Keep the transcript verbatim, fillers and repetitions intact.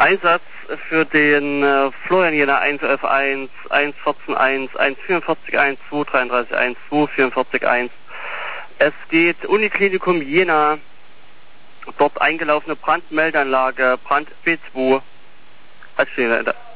Einsatz für den äh, Florian Jena eins elf eins, eins vierzehn eins, eins vierundvierzig eins, zwei dreiunddreißig eins, zwei vierundvierzig eins. Es geht Uniklinikum Jena, dort eingelaufene Brandmeldeanlage, Brand B zwei. Als